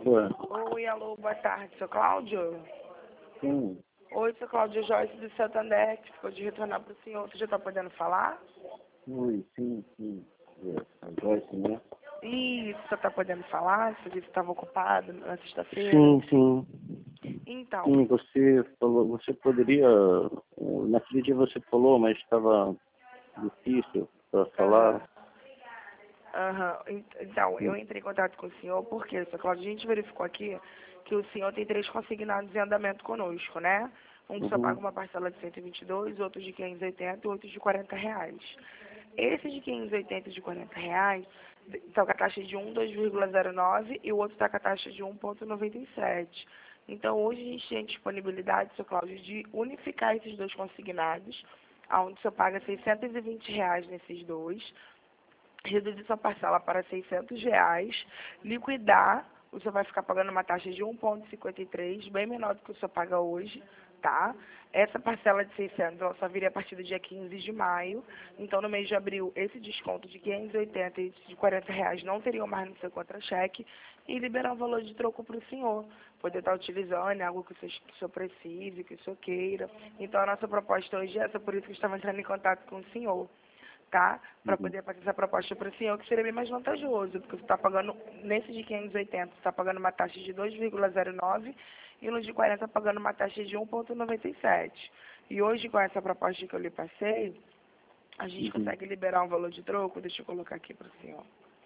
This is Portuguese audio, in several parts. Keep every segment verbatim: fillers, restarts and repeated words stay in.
Ué, Oi, alô, boa tarde, seu Cláudio? sim, Oi, seu Cláudio Joyce do Santander, que ficou de retornar para o senhor. Você já está podendo falar? ui, sim, sim. É, a Joyce, né? Isso, você está podendo falar? Você disse que estava ocupado na sexta-feira. Sim, sim. Então, Sim, você falou, você poderia, eh, naquele dia você falou, mas estava difícil para aham, falar. aham. Ent- Então, eu Sim. entrei em contato com o senhor porque, seu Cláudio, a gente verificou aqui que o senhor tem três consignados em andamento conosco, né? Um que só paga Uhum, uma parcela de cento e vinte e dois, outro de quinhentos e oitenta e outro de quarenta reais. Esse de quinhentos e oitenta e de quarenta reais está com a taxa de um, dois vírgula zero nove e o outro está com a taxa de um vírgula noventa e sete. Então, hoje a gente tem disponibilidade, seu Cláudio, de unificar esses dois consignados, onde o senhor paga seiscentos e vinte reais nesses dois, reduzir sua parcela para seiscentos reais, liquidar, o senhor vai ficar pagando uma taxa de um vírgula cinquenta e três, bem menor do que o senhor paga hoje, tá? Essa parcela de seiscentos, ela só viria a partir do dia quinze de maio, então no mês de abril, esse desconto de quinhentos e oitenta e de quarenta reais não teriam mais no seu contra-cheque e liberar um valor de troco para o senhor, poder estar utilizando em algo que o senhor, que o senhor precise, que o senhor queira. Então a nossa proposta hoje é essa, por isso que eu estava entrando em contato com o senhor, tá? Para uhum, poder fazer essa proposta para o senhor, que seria bem mais vantajoso, porque você está pagando, nesse de quinhentos e oitenta, você está pagando uma taxa de dois vírgula zero nove e no de quarenta pagando uma taxa de um vírgula noventa e sete. E hoje, com essa proposta que eu lhe passei, a gente uhum, consegue liberar um valor de troco, deixa eu colocar aqui para o senhor,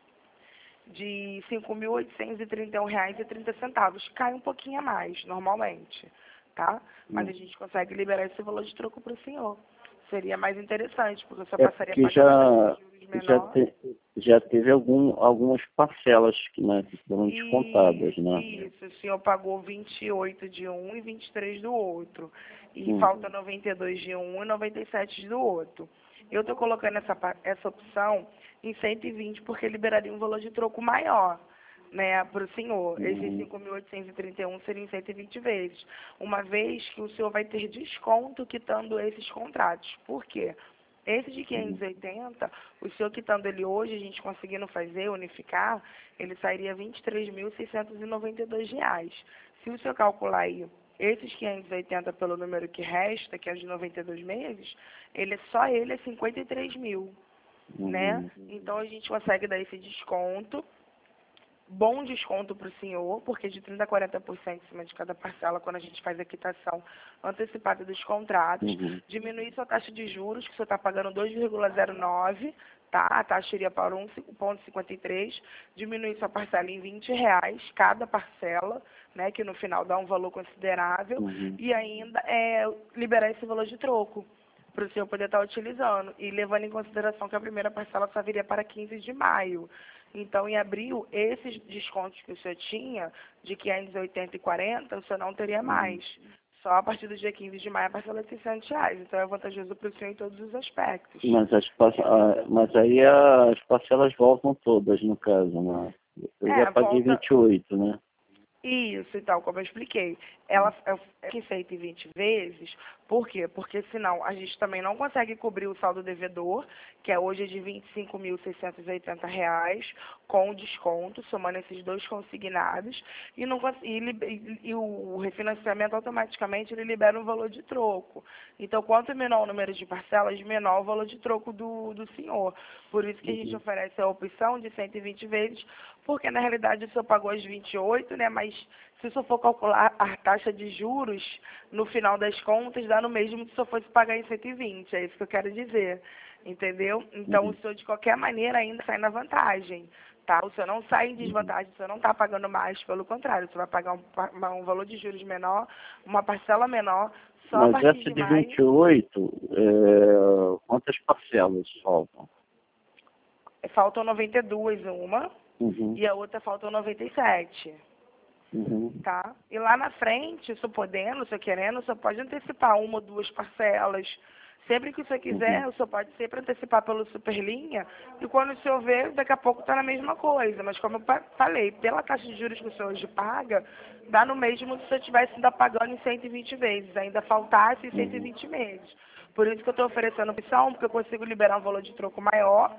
de cinco mil oitocentos e trinta e um reais e trinta centavos. Cai um pouquinho a mais, normalmente, tá? Mas a uhum. gente consegue liberar esse valor de troco para o senhor. Seria mais interessante, porque você É passaria a porque pagar uma taxa de já, juros já, menor. te, já teve algum, algumas parcelas que, né, que foram E descontadas, né? isso, o senhor pagou vinte e oito de um e vinte e três do outro. E Hum, falta noventa e dois de um e noventa e sete do outro. Eu estou colocando essa, pa- essa opção em cento e vinte porque liberaria um valor de troco maior, né, para o senhor. Esses uhum, cinco mil oitocentos e trinta e um seriam em cento e vinte vezes. Uma vez que o senhor vai ter desconto quitando esses contratos. Por quê? Esse de uhum, quinhentos e oitenta, o senhor quitando ele hoje, a gente conseguindo fazer, unificar, ele sairia vinte e três mil seiscentos e noventa e dois reais. Se o senhor calcular aí esses quinhentos e oitenta pelo número que resta, que é de noventa e dois meses, ele é só ele é cinquenta e três mil, né? uhum, Então a gente consegue dar esse desconto, bom desconto para o senhor, porque de trinta a quarenta por cento em cima de cada parcela, quando a gente faz a quitação antecipada dos contratos, uhum, diminuir sua taxa de juros, que o senhor está pagando dois vírgula zero nove, tá? A taxa iria para um vírgula cinquenta e três, diminuir sua parcela em vinte reais, cada parcela, né, que no final dá um valor considerável, uhum. e ainda é, liberar esse valor de troco, para o senhor poder estar utilizando, e levando em consideração que a primeira parcela só viria para quinze de maio. Então, em abril, esses descontos que o senhor tinha, de quinhentos e oitenta e quarenta, o senhor não teria Uhum. mais. Só a partir do dia quinze de maio a parcela de seiscentos reais. Então, é vantajoso para o senhor em todos os aspectos. Mas, as, par- Entendeu? ah, mas aí as parcelas voltam todas, no caso, né? Eu já É, paguei volta, vinte e oito, né? isso, então, como eu expliquei, ela é é cento e vinte vezes, por quê? Porque senão a gente também não consegue cobrir o saldo devedor, que é hoje de vinte e cinco mil seiscentos e oitenta reais, com desconto, somando esses dois consignados, e, não, cons- e, libe- e- e o refinanciamento automaticamente ele libera um valor de troco. Então, quanto menor o número de parcelas, menor o valor de troco do, do senhor. Por isso que a gente Uhum. oferece a opção de cento e vinte vezes, porque na realidade o senhor pagou as vinte e oito, né? Mas se o senhor for calcular a taxa de juros, no final das contas, dá no mesmo se o senhor fosse pagar em cento e vinte. É isso que eu quero dizer. Entendeu? Então o Uhum. senhor, de qualquer maneira, ainda sai na vantagem. Tá? O senhor não sai em Uhum. desvantagem, o senhor não está pagando mais, pelo contrário, o senhor vai pagar um, pa- uma- um valor de juros menor, uma parcela menor, só a Mas partir essa de de maio. vinte e oito, é, quantas parcelas faltam? Faltam noventa e duas uma, Uhum. e a outra faltam noventa e sete. Uhum. Tá? E lá na frente, se podendo, se querendo, você pode antecipar uma ou duas parcelas. Sempre que você Uhum. quiser, você pode sempre antecipar pelo Superlinha, e quando o senhor vê, daqui a pouco está na mesma coisa. Mas como eu pa- falei, pela taxa de juros que o senhor hoje paga, dá no mesmo se você estivesse ainda pagando em cento e vinte vezes, ainda faltasse cento e Uhum. vinte meses. Por isso que eu estou oferecendo opção, porque eu consigo liberar um valor de troco maior,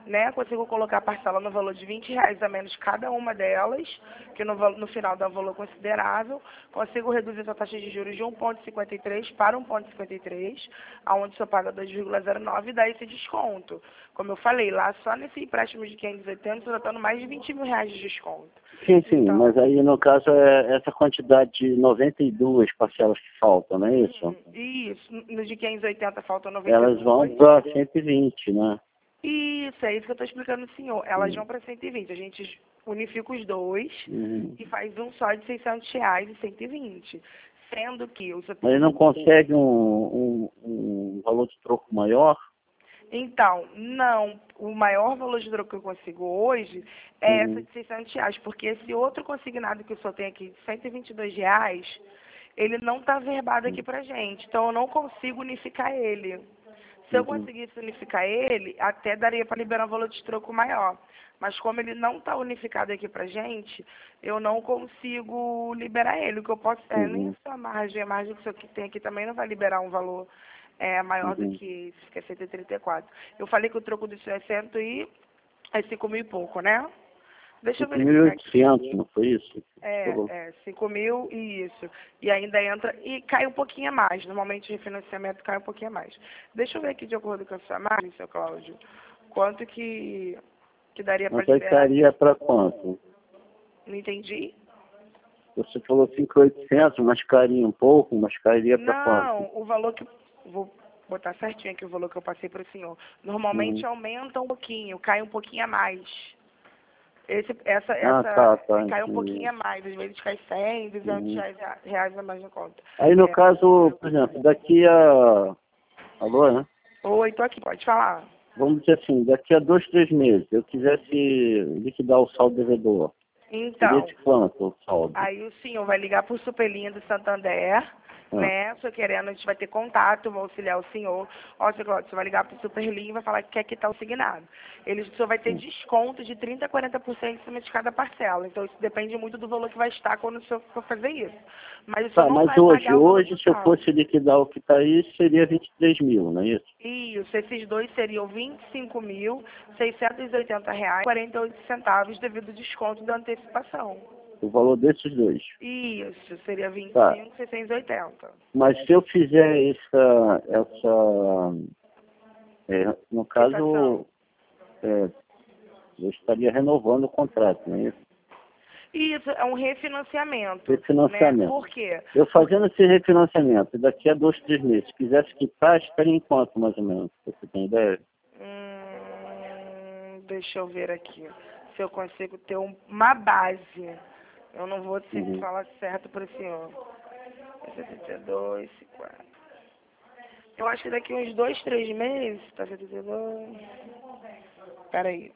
né? Consigo colocar a parcela no valor de vinte reais a menos cada uma delas, que no, val- no final dá um valor considerável. Consigo reduzir a taxa de juros de um vírgula cinquenta e três para um vírgula cinquenta e três, aonde só paga dois vírgula zero nove e dá esse desconto. Como eu falei, lá só nesse empréstimo de quinhentos e oitenta, você está dando mais de vinte mil reais de desconto. Sim, sim, Então, mas aí no caso é essa quantidade de noventa e duas parcelas que faltam, não é isso? isso, no de quinhentos e oitenta faltam noventa e Elas dois. vão para cento e vinte, né? Isso, é isso que eu estou explicando ao senhor. Elas Sim. vão para cento e vinte. A gente unifica os dois Uhum. e faz um só de seiscentos reais e cento e vinte. Sendo que o seu... Mas ele não consegue um, um, um valor de troco maior? Então, não. O maior valor de troco que eu consigo hoje é essa Uhum. de seiscentos reais, porque esse outro consignado que o senhor tem aqui de cento e vinte e dois reais, ele não está verbado aqui pra gente. Então, eu não consigo unificar ele. Se eu Uhum. conseguisse unificar ele, até daria para liberar um valor de troco maior. Mas como ele não está unificado aqui pra gente, eu não consigo liberar ele. O que eu posso é nem Uhum. só a margem, a margem que o senhor que tem aqui também não vai liberar um valor é, maior do Uhum. que esse, que é cento e trinta e quatro. Eu falei que o troco do senhor é cento e é cinco mil e pouco, né? Deixa eu cinco mil e verificar aqui. oitocentos, não foi isso? É, Falou. é, cinco mil e isso. E ainda entra, e cai um pouquinho a mais. Normalmente o refinanciamento cai um pouquinho a mais. Deixa eu ver aqui de acordo com a sua margem, seu Cláudio, quanto que, que daria para Mas aí liberar. estaria para quanto? Não entendi? Você falou cinco mil e oitocentos, mas cairia um pouco, mas cairia para quanto? Não, o valor que... Vou botar certinho aqui o valor que eu passei para o senhor. Normalmente Uhum. aumenta um pouquinho, cai um pouquinho a mais. Esse, essa, Ah, essa, tá, tá, cai um pouquinho entendi. a mais, às vezes cai cem, duzentos Uhum. reais, reais a mais na conta. Aí no É. caso, por exemplo, daqui a... Alô, né? Oi, tô aqui, pode falar. Vamos dizer assim, daqui a dois, três meses, eu quisesse liquidar o saldo devedor, seria Então, de quanto o saldo? aí o senhor vai ligar para o Superlinha do Santander, Ah, né? O senhor querendo, a gente vai ter contato, vou auxiliar o senhor. Ó, seu Cláudio, você vai ligar para o Superlinha e vai falar que quer quitar o signado. Ele, o senhor vai ter sim. desconto de trinta a quarenta por cento em cima de cada parcela. Então, isso depende muito do valor que vai estar quando o senhor for fazer isso. Mas o senhor Tá, não mas vai hoje, pagar o valor hoje, se eu total. fosse liquidar o que está aí, seria vinte e três mil, não é isso? Isso, esses dois seriam vinte e cinco mil, seiscentos e oitenta reais e quarenta e oito centavos devido ao desconto da antecipação. O valor desses dois. Isso, seria vinte e Tá, cinco mil, seiscentos e oitenta. mas se eu fizer essa, essa é, no Quitação. caso, é, eu estaria renovando o contrato, não é isso? Isso, é um refinanciamento, né? Refinanciamento. Por quê? Eu fazendo esse refinanciamento, daqui a dois, três meses, quisesse quitar, estaria em quanto, mais ou menos? Você tem ideia? Hum, deixa eu ver aqui, se eu consigo ter um- uma base. Eu não vou te Uhum. falar certo para o senhor. setenta e dois, cinquenta. Eu acho que daqui uns dois, três meses, tá setenta e dois... Peraí.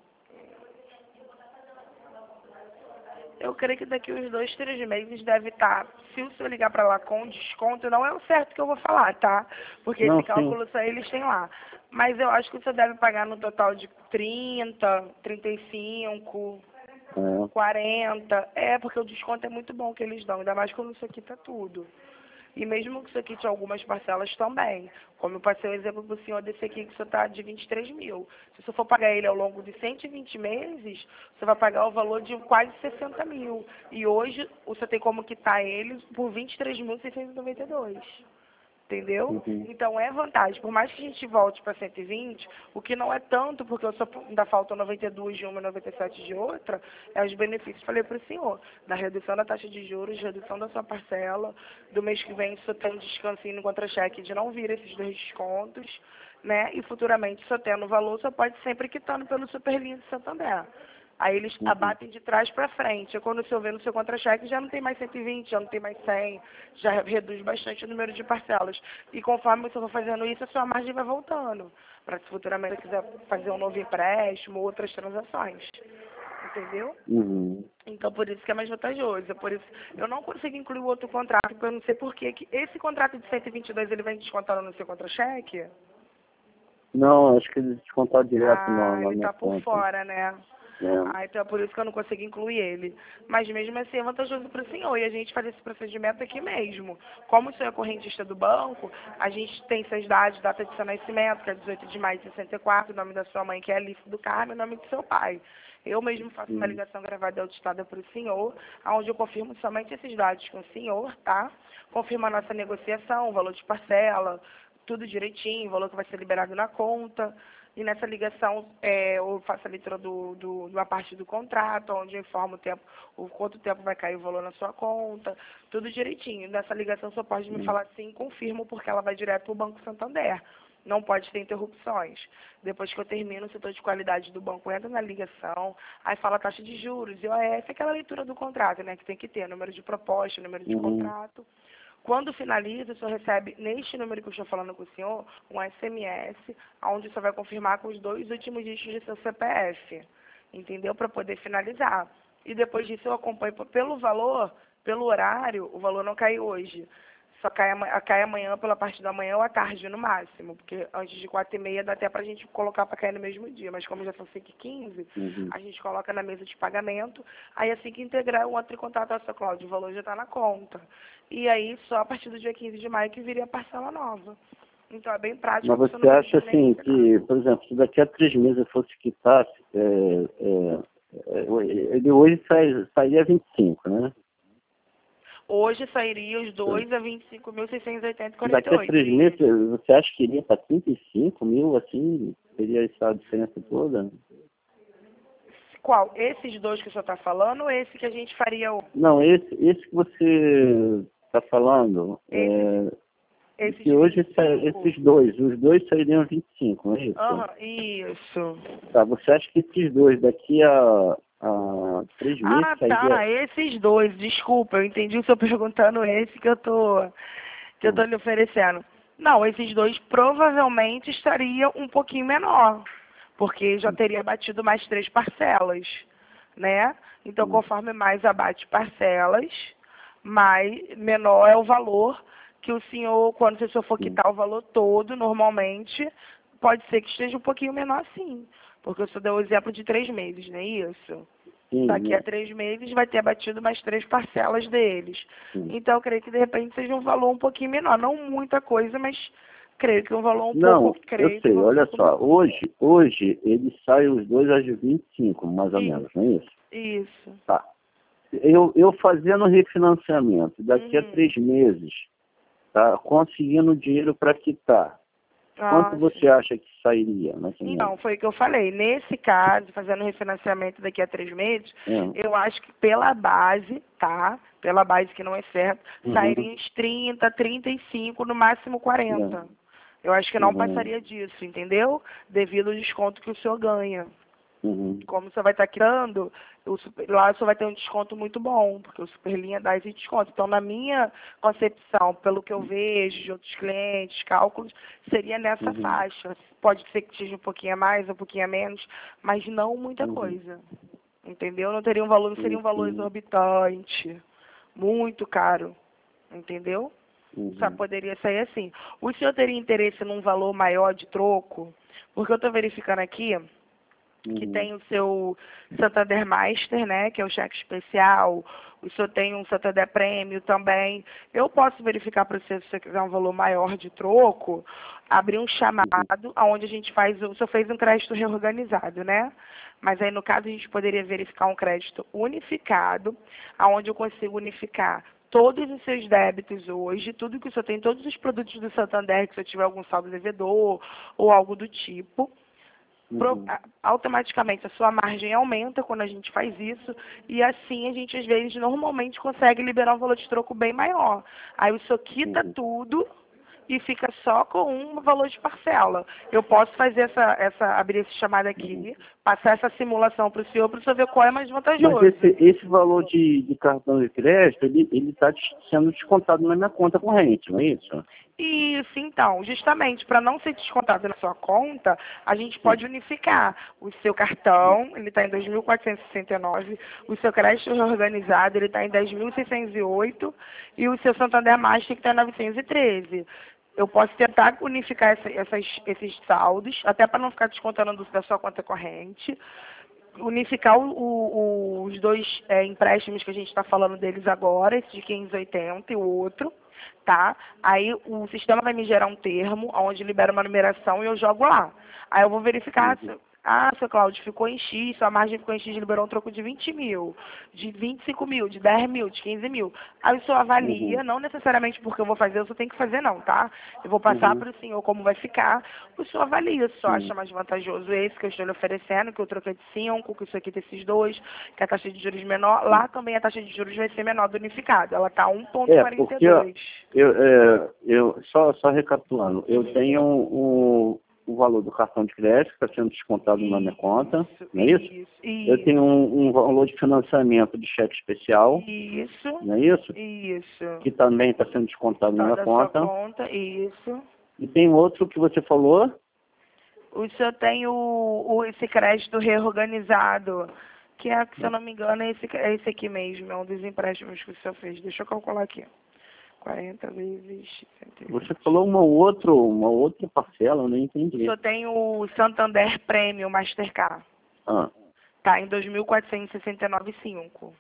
Eu creio que daqui uns dois, três meses deve estar. Se o senhor ligar para lá com desconto, não é o certo que eu vou falar, tá? Porque Não, esse sim. cálculo só eles têm lá. Mas eu acho que o senhor deve pagar no total de trinta, trinta e cinco, É. quarenta. É, porque o desconto é muito bom que eles dão, ainda mais quando isso aqui tá tudo. E mesmo que isso aqui tinha algumas parcelas também. Como eu passei o exemplo para o senhor desse aqui, que o senhor está de vinte e três mil. Se você for pagar ele ao longo de cento e vinte meses, você vai pagar o valor de quase sessenta mil. E hoje, você tem como quitar ele por vinte e três mil, seiscentos e noventa e dois. Entendeu? Uhum. Então é vantagem. Por mais que a gente volte para cento e vinte, o que não é tanto, porque eu só, ainda faltam noventa e dois de uma e noventa e sete de outra, é os benefícios, falei para o senhor, da redução da taxa de juros, redução da sua parcela, do mês que vem só tem um descansinho no contra-cheque de não vir esses dois descontos, né? E futuramente, só tendo valor, só pode sempre quitando pelo Superlinha de Santander. Aí eles Uhum. abatem de trás para frente. E quando o senhor vê no seu contra-cheque, já não tem mais cento e vinte, já não tem mais cem, já reduz bastante o número de parcelas. E conforme o senhor for fazendo isso, a sua margem vai voltando. Para se futuramente você quiser fazer um novo empréstimo, outras transações. Entendeu? Uhum. Então, por isso que é mais vantajoso. Por isso, eu não consigo incluir o outro contrato, porque eu não sei por que que esse contrato de cento e vinte e dois ele vem descontando no seu contra-cheque. Não, acho que eles descontaram direto na, Ah, na ele minha tá por conta. fora, né? É. Ah, então é por isso que eu não consegui incluir ele. Mas mesmo assim é vantajoso para o senhor e a gente faz esse procedimento aqui mesmo. Como o senhor é correntista do banco, a gente tem seus dados, data de seu nascimento, que é dezoito de maio de sessenta e quatro, o nome da sua mãe, que é Alice do Carmo, e o nome do seu pai. Eu mesmo faço uma Hum. ligação gravada e auditada para o senhor, onde eu confirmo somente esses dados com o senhor, tá? Confirmo a nossa negociação, o valor de parcela, tudo direitinho, o valor que vai ser liberado na conta. E nessa ligação é, eu faço a leitura do, do, de uma parte do contrato, onde eu informo o tempo, o quanto tempo vai cair o valor na sua conta, tudo direitinho. Nessa ligação só pode me Hum. falar sim, confirmo, porque ela vai direto para o Banco Santander. Não pode ter interrupções. Depois que eu termino, o setor de qualidade do banco entra na ligação, aí fala taxa de juros, I O F, aquela leitura do contrato, né, que tem que ter, número de proposta, número de Uhum. contrato. Quando finaliza, o senhor recebe, neste número que eu estou falando com o senhor, um S M S, onde o senhor vai confirmar com os dois últimos dígitos de seu C P F, entendeu? Para poder finalizar. E depois disso eu acompanho pelo valor, pelo horário, o valor não cai hoje. Só cai, ama- cai amanhã pela parte da manhã ou à tarde no máximo, porque antes de quatro e meia dá até para a gente colocar para cair no mesmo dia, mas como já são cinco e quinze, Uhum. a gente coloca na mesa de pagamento, aí assim que integrar, o outro em contato, ó, seu Cláudio, o valor já está na conta. E aí só a partir do dia quinze de maio que viria a parcela nova. Então é bem prático. Mas Você você não acha precisa nem assim entregar. que, por exemplo, se daqui a três meses eu fosse quitar, é, é, é, ele hoje sai, sairia vinte e cinco, né? Hoje sairia os dois a vinte e cinco mil seiscentos e oitenta e Daqui a quarenta e três oito. meses, você acha que iria para trinta e cinco mil, assim? Seria essa diferença toda? Qual? Esses dois que o senhor está falando ou esse que a gente faria o... Não, esse, esse que você está falando, Esse, é, esse que de hoje vinte e sai- cinco? esses dois, os dois sairiam vinte e cinco, não é isso? Aham, isso. Tá, você acha que esses dois daqui a, a três meses Ah, sairia... tá, esses dois, desculpa, eu entendi o senhor perguntando esse que eu tô, que eu tô lhe oferecendo. Não, esses dois provavelmente estariam um pouquinho menor, porque já teria batido mais três parcelas, né? Então, Hum. conforme mais abate parcelas, mais menor é o valor que o senhor, quando o senhor for Hum. quitar o valor todo, normalmente, pode ser que esteja um pouquinho menor sim, porque o senhor deu o exemplo de três meses, não é isso? Sim, Daqui né? a três meses vai ter abatido mais três parcelas deles. Sim. Então, eu creio que de repente seja um valor um pouquinho menor. Não muita coisa, mas creio que um valor um Não, pouco, eu creio que sei, um valor um olha pouco só, menor. hoje, hoje eles saem os dois às vinte e cinco, mais ou menos, não é isso? Isso. Tá. Eu, eu fazendo refinanciamento, daqui a Uhum. três meses, tá, conseguindo dinheiro para quitar, quanto Ah, você sim. acha que sairia, mais ou menos? Então, foi o que eu falei. Nesse caso, fazendo refinanciamento daqui a três meses, É. eu acho que pela base, tá? Pela base que não é certo, Uhum. sairia uns trinta, trinta e cinco, no máximo quarenta. Eu acho que não Uhum. passaria disso, entendeu? Devido ao desconto que o senhor ganha. Uhum. Como você vai estar criando, o super, lá você vai ter um desconto muito bom, porque o Superlinha dá esse desconto. Então, na minha concepção, pelo que eu vejo de outros clientes, cálculos, seria nessa Uhum. faixa. Pode ser que seja um pouquinho a mais, um pouquinho a menos, mas não muita Uhum. coisa. Entendeu? Não teria um valor, não seria um valor Uhum. exorbitante, muito caro. Entendeu? Só Uhum. poderia sair assim. O senhor teria interesse num valor maior de troco? Porque eu estou verificando aqui que Uhum. tem o seu Santander Master, né, que é o cheque especial, o senhor tem um Santander Prêmio também. Eu posso verificar para você, se você quiser um valor maior de troco, abrir um chamado, onde a gente faz, o senhor fez um crédito reorganizado, né? Mas aí, no caso, a gente poderia verificar um crédito unificado, onde eu consigo unificar todos os seus débitos hoje, tudo que o senhor tem, todos os produtos do Santander, que o senhor tiver algum saldo devedor ou algo do tipo. Pro, Uhum. a- automaticamente a sua margem aumenta quando a gente faz isso e assim a gente às vezes normalmente consegue liberar um valor de troco bem maior. Aí o senhor quita Uhum. tudo e fica só com um valor de parcela. Eu posso fazer essa, essa abrir esse chamado aqui, passar essa simulação para o senhor, para o senhor ver qual é mais Mas vantajoso. esse, esse valor de, de cartão de crédito, ele está sendo descontado na minha conta corrente, não é isso? Isso, então, justamente para não ser descontado na sua conta, a gente pode unificar o seu cartão, ele está em dois mil quatrocentos e sessenta e nove, o seu crédito reorganizado, ele está em dez mil seiscentos e oito e o seu Santander Master que está em novecentos e treze. Eu posso tentar unificar essa, essas, esses saldos, até para não ficar descontando do, da sua conta corrente, unificar o, o, os dois é, empréstimos que a gente está falando deles agora, esse de quinhentos e oitenta e o outro, tá? Aí o sistema vai me gerar um termo, onde libera uma numeração e eu jogo lá. Aí eu vou verificar se... Ah, seu Cláudio, ficou em X, sua margem ficou em X, liberou um troco de vinte mil, de vinte e cinco mil, de dez mil, de quinze mil. Aí o senhor avalia, Uhum. não necessariamente porque eu vou fazer, eu só tenho que fazer não, tá? Eu vou passar Uhum. para o senhor como vai ficar, o senhor avalia, se o senhor Sim. acha mais vantajoso esse que eu estou lhe oferecendo, que eu troquei de cinco, que isso aqui tem esses dois, que a taxa de juros menor, lá também a taxa de juros vai ser menor do unificado, ela está um ponto É, quarenta e porque ó, dois. eu, é, eu só, só recapitulando, eu tenho o, o valor do cartão de crédito que está sendo descontado na minha conta, não é isso? Isso, Eu isso, tenho um, um valor de financiamento de cheque especial, isso, não é isso? isso. Que também está sendo descontado na Tá minha da sua conta. conta, isso. E tem outro que você falou, O senhor tem o, o, esse crédito reorganizado, que é, se eu não me engano, é esse, é esse aqui mesmo, é um dos empréstimos que o senhor fez. Deixa eu calcular aqui. quarenta vezes cento e você vinte. falou uma, outra, uma outra parcela, eu não O entendi. senhor tem o Santander Premium Mastercard. Ah, Tá em dois mil quatrocentos e sessenta e nove vírgula cinco.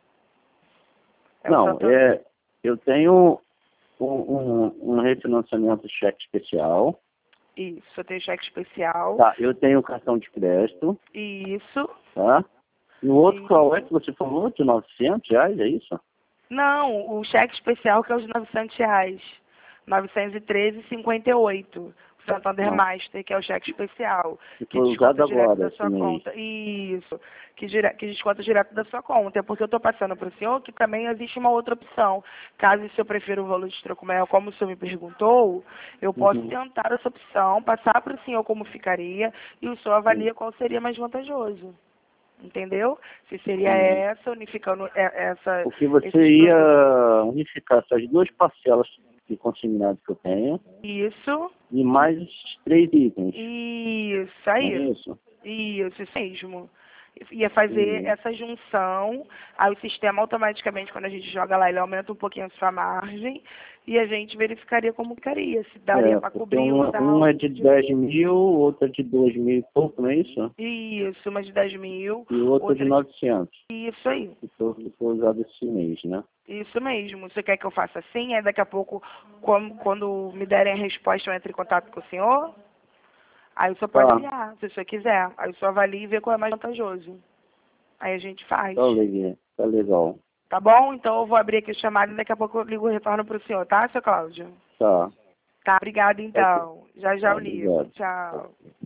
É o não, Santander. é, eu tenho um, um, um refinanciamento de cheque especial. Isso, o senhor tem o cheque especial. Tá, eu tenho o cartão de crédito, Isso. tá? E o outro Isso. qual é que você falou? De novecentos reais, é isso? Não, o cheque especial que é os novecentos reais. novecentos e treze vírgula cinquenta e oito. O Santander Não, Master, que é o cheque especial, que que foi usado desconta direto agora, da esse sua mês. conta. Isso, que, dire... que desconta direto da sua conta. É porque eu estou passando para o senhor que também existe uma outra opção. Caso o senhor prefira o valor de troco maior, como o senhor me perguntou, eu posso Uhum. tentar essa opção, passar para o senhor como ficaria, e o senhor Sim. avalia qual seria mais vantajoso. Entendeu? Se seria Entendi. essa, unificando é- essa, Porque você esses produtos. ia unificar essas duas parcelas de consignado que eu tenho Isso, e mais esses três itens, isso não é aí, isso? isso, isso mesmo. Ia fazer Entendi. essa junção, aí o sistema automaticamente, quando a gente joga lá, ele aumenta um pouquinho a sua margem e a gente verificaria como ficaria, se daria É, para porque cobrir o uma, uma é de saldo. dez mil, outra de dois mil e pouco, não é isso? Isso, uma de dez mil, E outra de outra de... novecentos, Isso aí. que foi, que foi usado esse mês, né? Isso mesmo. Você quer que eu faça assim? Aí daqui a pouco, quando, quando me derem a resposta, eu entro em contato com o senhor? Aí o senhor pode Tá, olhar, se o senhor quiser. Aí o senhor avalia e vê qual é mais vantajoso. Aí a gente faz. tá legal, tá legal. Tá bom? Então eu vou abrir aqui o chamado e daqui a pouco eu ligo o retorno para o senhor, tá, seu Cláudio? Tá, Tá, obrigada ok. então. Já já Tá, eu ligo. obrigado. Tchau.